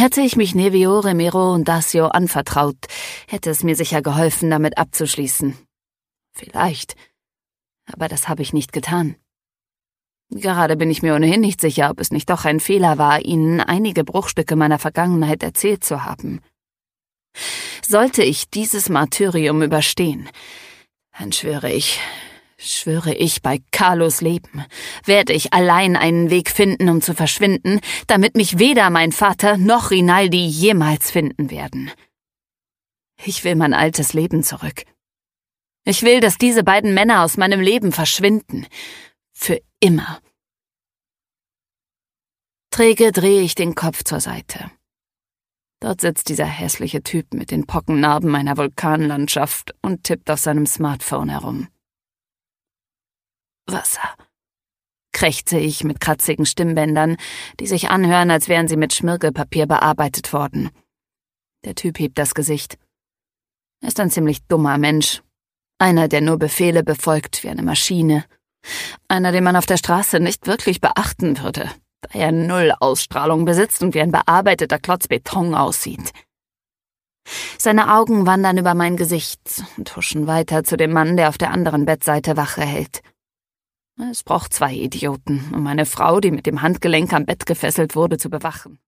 Hätte ich mich Nevio, Remiro und Dacio anvertraut, hätte es mir sicher geholfen, damit abzuschließen. Vielleicht. Aber das habe ich nicht getan. Gerade bin ich mir ohnehin nicht sicher, ob es nicht doch ein Fehler war, Ihnen einige Bruchstücke meiner Vergangenheit erzählt zu haben. Sollte ich dieses Martyrium überstehen, dann schwöre ich bei Carlos Leben, werde ich allein einen Weg finden, um zu verschwinden, damit mich weder mein Vater noch Rinaldi jemals finden werden. Ich will mein altes Leben zurück. Ich will, dass diese beiden Männer aus meinem Leben verschwinden. Für immer. Träge drehe ich den Kopf zur Seite. Dort sitzt dieser hässliche Typ mit den Pockennarben einer Vulkanlandschaft und tippt auf seinem Smartphone herum. Wasser, krächze ich mit kratzigen Stimmbändern, die sich anhören, als wären sie mit Schmirgelpapier bearbeitet worden. Der Typ hebt das Gesicht. Er ist ein ziemlich dummer Mensch. Einer, der nur Befehle befolgt wie eine Maschine. Einer, den man auf der Straße nicht wirklich beachten würde, da er null Ausstrahlung besitzt und wie ein bearbeiteter Klotz Beton aussieht. Seine Augen wandern über mein Gesicht und huschen weiter zu dem Mann, der auf der anderen Bettseite Wache hält. Es braucht 2 Idioten, um eine Frau, die mit dem Handgelenk am Bett gefesselt wurde, zu bewachen.